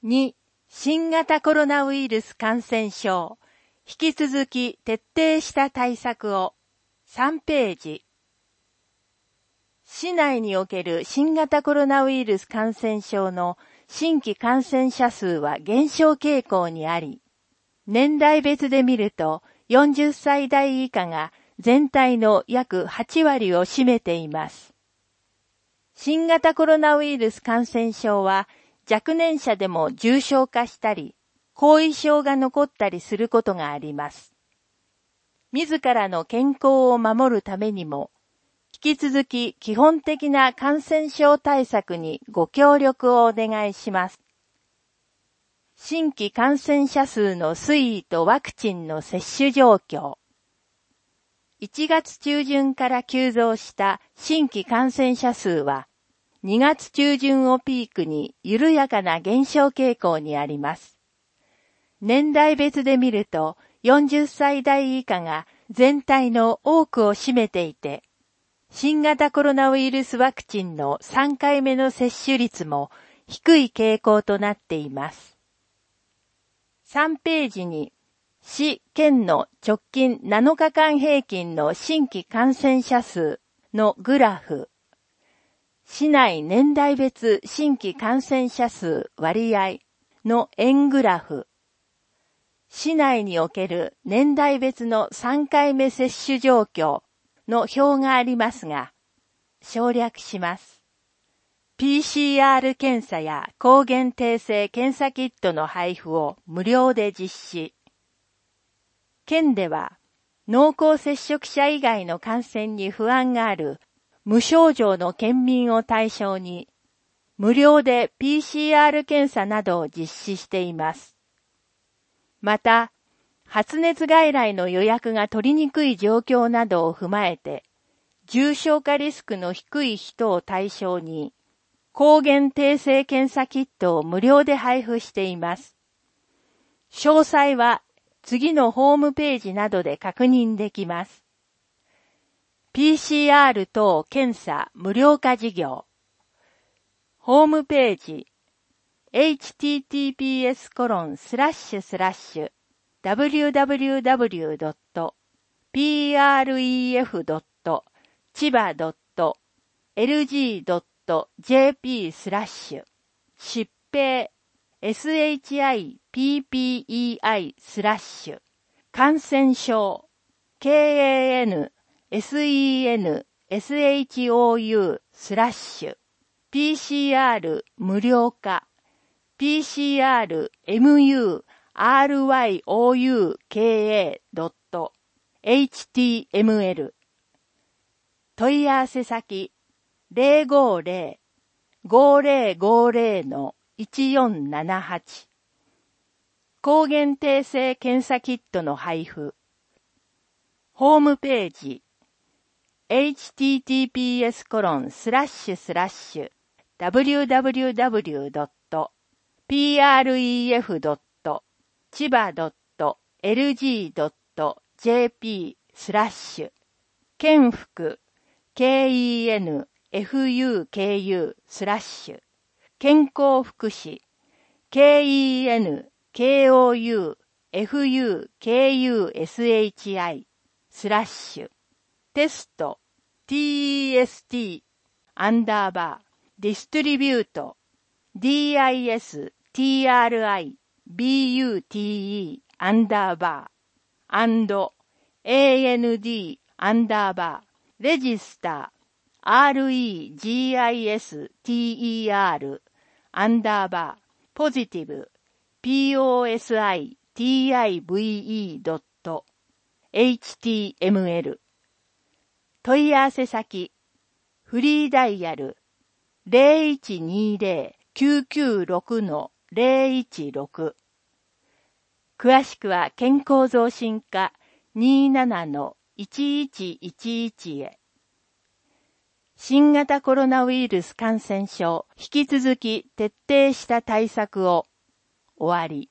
2、新型コロナウイルス感染症、引き続き徹底した対策を。3ページ。市内における新型コロナウイルス感染症の新規感染者数は減少傾向にあり、年代別で見ると40歳代以下が全体の約8割を占めています。新型コロナウイルス感染症は若年者でも重症化したり、後遺症が残ったりすることがあります。自らの健康を守るためにも、引き続き基本的な感染症対策にご協力をお願いします。新規感染者数の推移とワクチンの接種状況。1月中旬から急増した新規感染者数は、2月中旬をピークに緩やかな減少傾向にあります。年代別で見ると、40歳代以下が全体の多くを占めていて、新型コロナウイルスワクチンの3回目の接種率も低い傾向となっています。3ページに、市・県の直近7日間平均の新規感染者数のグラフ、市内年代別新規感染者数割合の円グラフ、市内における年代別の3回目接種状況の表がありますが、省略します。PCR 検査や抗原定性検査キットの配布を無料で実施。県では、濃厚接触者以外の感染に不安がある無症状の県民を対象に、無料で PCR 検査などを実施しています。また、発熱外来の予約が取りにくい状況などを踏まえて、重症化リスクの低い人を対象に、抗原定性検査キットを無料で配布しています。詳細は次のホームページなどで確認できます。PCR 等検査無料化事業。ホームページ https://www.pref.chiba.lg.jp/ 疾病 SHIPPEI/ 感染症 KANSENSHOU/ PCR 無料化 PCR muryouka.html 問い合わせ先 050-5050-1478 抗原定性検査キットの配布ホームページ https://www.pref.chiba.lg.jp/ 健福 kenfuku/ 健康福祉 kenkouffukushi/ テスト test アンダーバーディストリビュート distri bute アンダーバーandアンダーバーレジスター register アンダーバーポジティブ positive.html 問い合わせ先フリーダイヤル 0120-996-016 詳しくは健康増進課 27-1111 へ新型コロナウイルス感染症引き続き徹底した対策を終わり